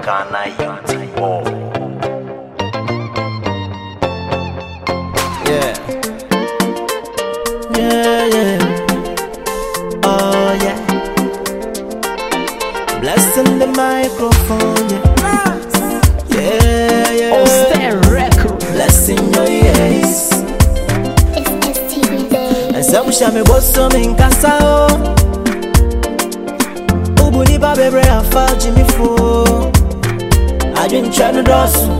Ghana Youth War. Yeah. Yeah, yeah. Oh, yeah. Blessing the microphone, yeah. Yeah, yeah. On Stand Record. Blessing your ears. It's STV Day. And some shame was some in Casa. Ubuni baby, I found Jimmy Fo. I didn't try to do so.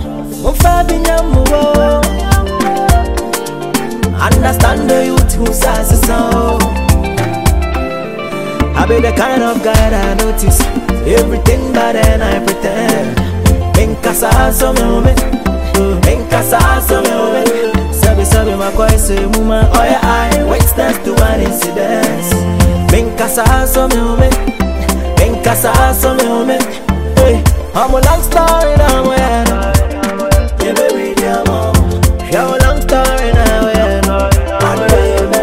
Understand the youth who says so. I be the kind of guy that notice everything, but then I pretend. In casa so me, in casa so me. Sabi my boy say mama, oh yeah I witness to one incident. In casa so me, in casa so me. Hey, I'm a long story now, man. Yeah, baby, dear mom. Yeah, a long story now, yeah. I'm a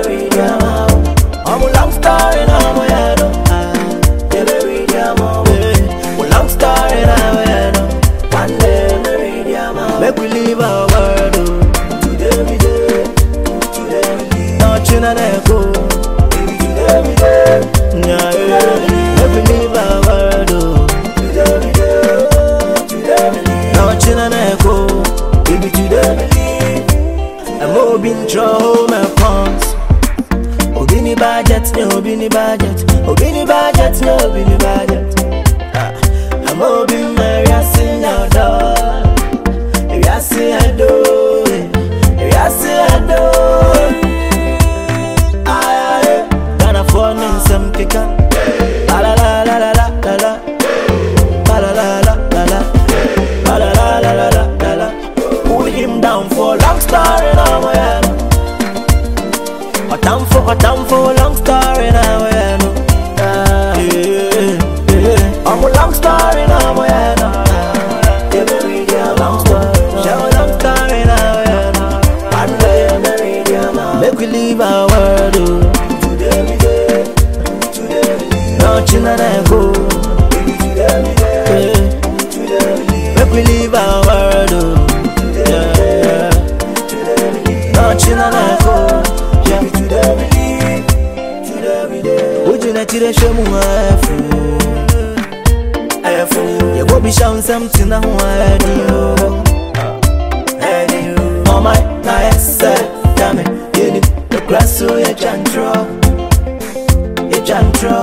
long story now, yeah. Yeah, baby, dear mom. A long story now, yeah. One day, baby, dear mom. Make we leave our world, today we day, today we leave. Not you, not echo. Today we day, yeah, yeah. Make we leave our world, today we day, today we leave. Not you, not echo. Baby, today we leave. I'm moving through my pawns. Obini budget, no obini budget. Obini budget, no obini budget. I'm moving my racing out door. Racing I do, racing I do. I gonna phone in some kicker. La la la la la la la. La la la la la la. La la la la la la la. Pull him down for long story now, yeah. A time for a long story now, yeah. I'm a long story now, yeah. Yeah, baby, yeah, long story. Show a long story now, yeah. One day, yeah, make we leave our world, today we day, today we leave. Not you, not I go. Today we day, today we leave. Make we leave our world, yeah. Today we leave. Not you, not I go. Yeah, today we leave, today we day. Would you not show me you go be showing something now, I do. Oh my, nice, damn it. You need the grass, so you can't draw. You can't draw.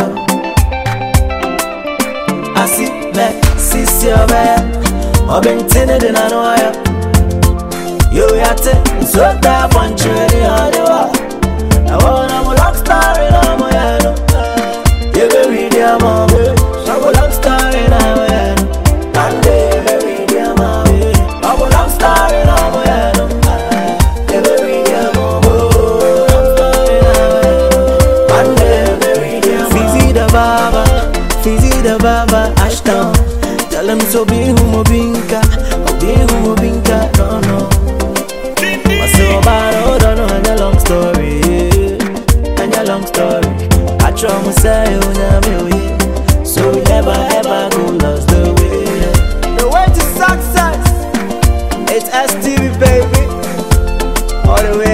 I see, me, see, your man. I've been tinted and I know ya. You got it, so that one tree on the wall. I wanna go long story now, my head. You baby, dear mom. I'm a long story now, yeah. One day, baby, dear mom. I'm a long story now, yeah. Yeah, baby, dear mom. Long story now, yeah. One day, baby, dear mom. Fizi the baba, Ashton. Tell him so be humo binka, no, no. I so bad, oh, don't know, and a long story, and a long story. I try to say, you know me. So we never ever go lost the way. The way to success, it's STV baby. All the way.